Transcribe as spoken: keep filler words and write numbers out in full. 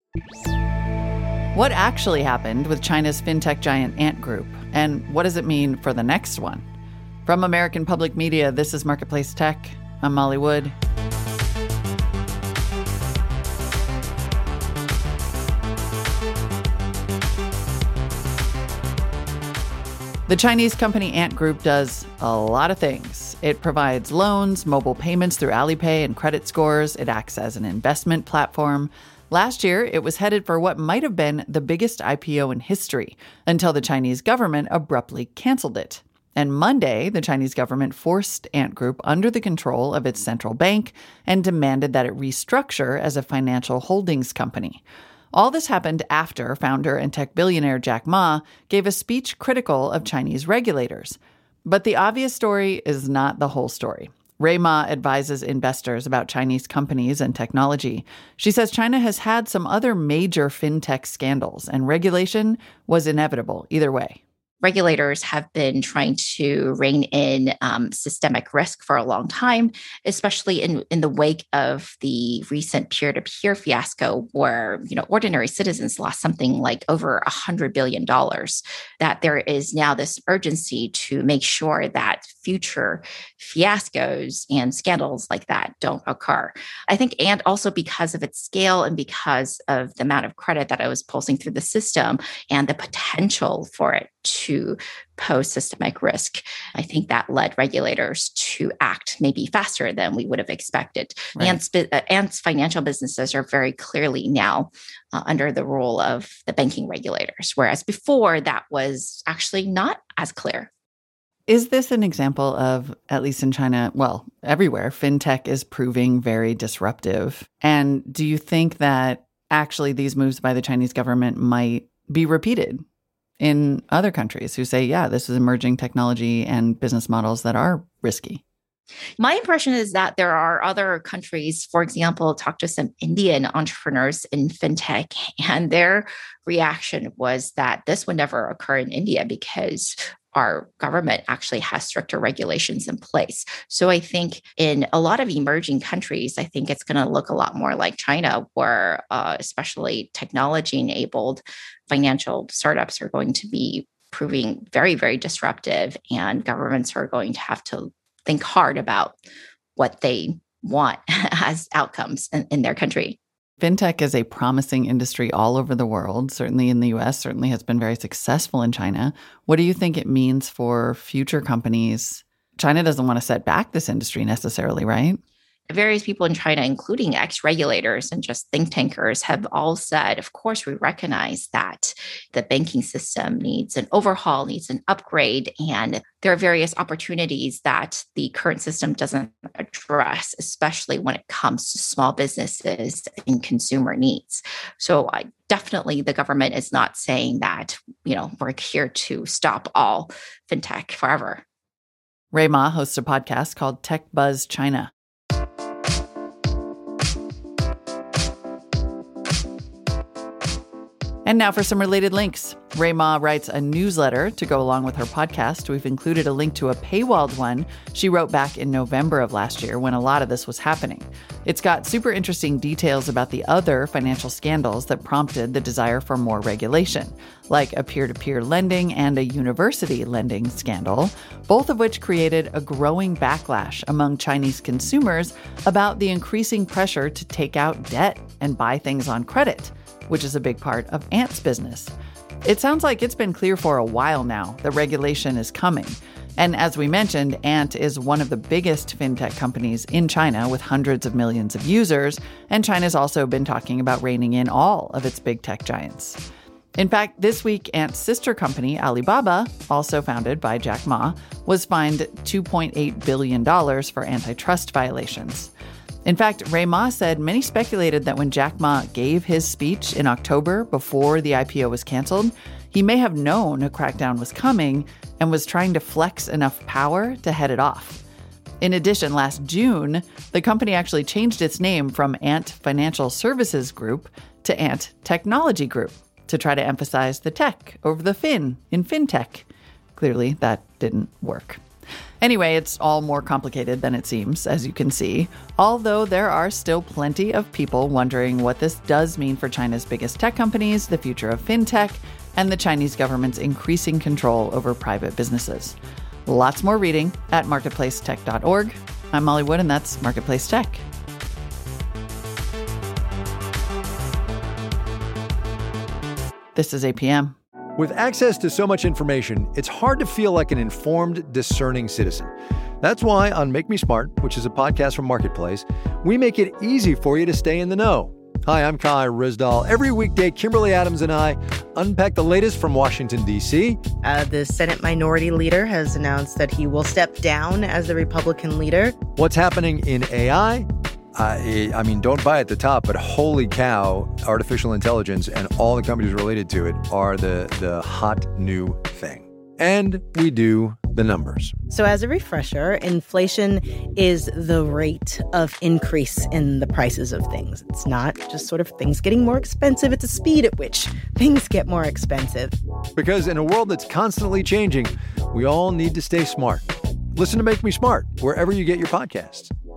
What actually happened with China's fintech giant Ant Group, and what does it mean for the next one? From American Public Media, this is Marketplace Tech. I'm Molly Wood. The Chinese company Ant Group does a lot of things. It provides loans, mobile payments through Alipay, and credit scores. It acts as an investment platform. Last year, it was headed for what might have been the biggest I P O in history until the Chinese government abruptly canceled it. And Monday, the Chinese government forced Ant Group under the control of its central bank and demanded that it restructure as a financial holdings company. All this happened after founder and tech billionaire Jack Ma gave a speech critical of Chinese regulators. But the obvious story is not the whole story. Rui Ma advises investors about Chinese companies and technology. She says China has had some other major fintech scandals, and regulation was inevitable either way. Regulators have been trying to rein in um, systemic risk for a long time, especially in, in the wake of the recent peer-to-peer fiasco where, you know, ordinary citizens lost something like over one hundred billion dollars, that there is now this urgency to make sure that future fiascos and scandals like that don't occur. I think, and also because of its scale and because of the amount of credit that I was pulsing through the system and the potential for it to pose systemic risk, I think that led regulators to act maybe faster than we would have expected. Right. Ant's, uh, Ant's financial businesses are very clearly now uh, under the rule of the banking regulators, whereas before that was actually not as clear. Is this an example of, at least in China, well, everywhere, fintech is proving very disruptive? And do you think that actually these moves by the Chinese government might be repeated in other countries who say, yeah, this is emerging technology and business models that are risky? My impression is that there are other countries, for example, talk to some Indian entrepreneurs in fintech, and their reaction was that this would never occur in India because our government actually has stricter regulations in place. So I think in a lot of emerging countries, I think it's going to look a lot more like China, where uh, especially technology-enabled financial startups are going to be proving very, very disruptive, and governments are going to have to think hard about what they want as outcomes in, in their country. Fintech is a promising industry all over the world, certainly in the U S, certainly has been very successful in China. What do you think it means for future companies? China doesn't want to set back this industry necessarily, right? Various people in China, including ex-regulators and just think tankers, have all said, of course, we recognize that the banking system needs an overhaul, needs an upgrade, and there are various opportunities that the current system doesn't address, especially when it comes to small businesses and consumer needs. So I definitely, the government is not saying that, you know, we're here to stop all fintech forever. Rui Ma hosts a podcast called Tech Buzz China. And now for some related links. Rui Ma writes a newsletter to go along with her podcast. We've included a link to a paywalled one she wrote back in November of last year when a lot of this was happening. It's got super interesting details about the other financial scandals that prompted the desire for more regulation, like a peer-to-peer lending and a university lending scandal, both of which created a growing backlash among Chinese consumers about the increasing pressure to take out debt and buy things on credit, which is a big part of Ant's business. It sounds like it's been clear for a while now that regulation is coming. And as we mentioned, Ant is one of the biggest fintech companies in China with hundreds of millions of users, and China's also been talking about reining in all of its big tech giants. In fact, this week, Ant's sister company, Alibaba, also founded by Jack Ma, was fined two point eight billion dollars for antitrust violations. In fact, Rui Ma said many speculated that when Jack Ma gave his speech in October before the I P O was canceled, he may have known a crackdown was coming and was trying to flex enough power to head it off. In addition, last June, the company actually changed its name from Ant Financial Services Group to Ant Technology Group to try to emphasize the tech over the fin in fintech. Clearly, that didn't work. Anyway, it's all more complicated than it seems, as you can see, although there are still plenty of people wondering what this does mean for China's biggest tech companies, the future of fintech, and the Chinese government's increasing control over private businesses. Lots more reading at marketplace tech dot org. I'm Molly Wood, and that's Marketplace Tech. This is A P M. With access to so much information, it's hard to feel like an informed, discerning citizen. That's why on Make Me Smart, which is a podcast from Marketplace, we make it easy for you to stay in the know. Hi, I'm Kai Rizdal. Every weekday, Kimberly Adams and I unpack the latest from Washington, D C. Uh, the Senate Minority Leader has announced that he will step down as the Republican leader. What's happening in A I? I, I mean, don't buy at the top, but holy cow, artificial intelligence and all the companies related to it are the, the hot new thing. And we do the numbers. So as a refresher, inflation is the rate of increase in the prices of things. It's not just sort of things getting more expensive. It's a speed at which things get more expensive. Because in a world that's constantly changing, we all need to stay smart. Listen to Make Me Smart wherever you get your podcasts.